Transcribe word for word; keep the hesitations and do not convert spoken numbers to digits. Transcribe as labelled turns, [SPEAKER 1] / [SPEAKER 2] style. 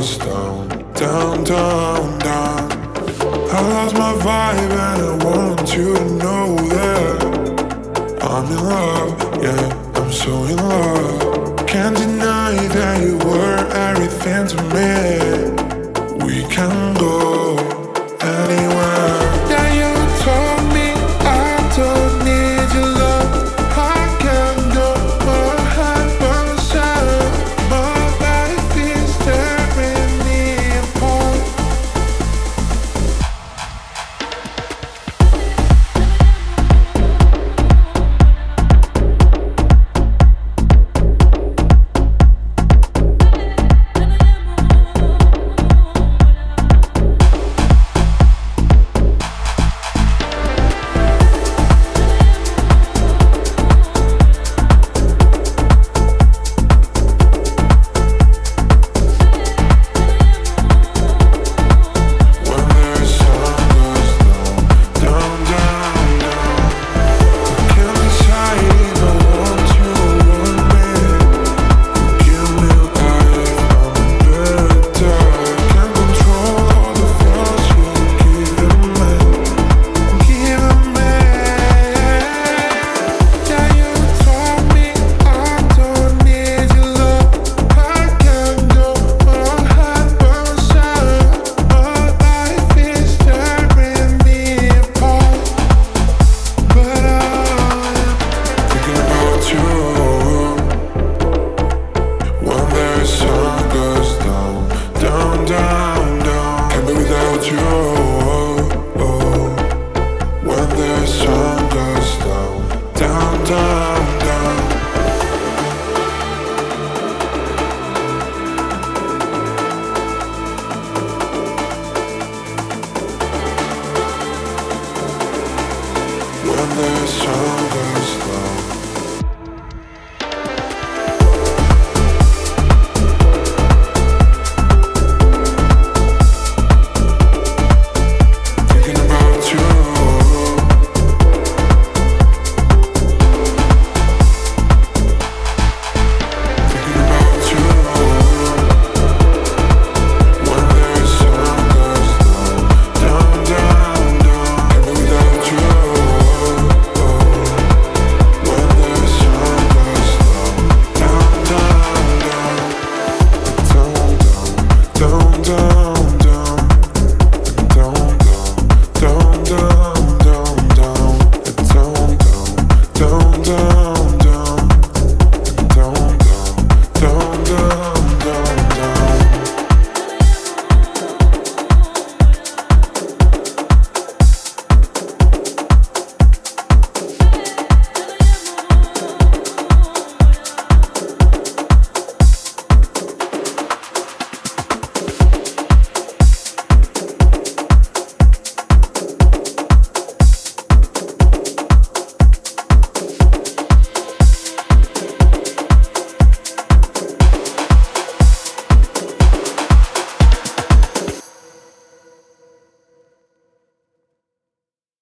[SPEAKER 1] goes down, down, down, down. I lost my vibe and I want you to know that I'm in love, yeah, I'm so in love. Can't deny that you were everything to me. We can go anywhere. Yeah, you told me I don't need your love. I can go ahead by myself. My life is tearing me apart. Down, down,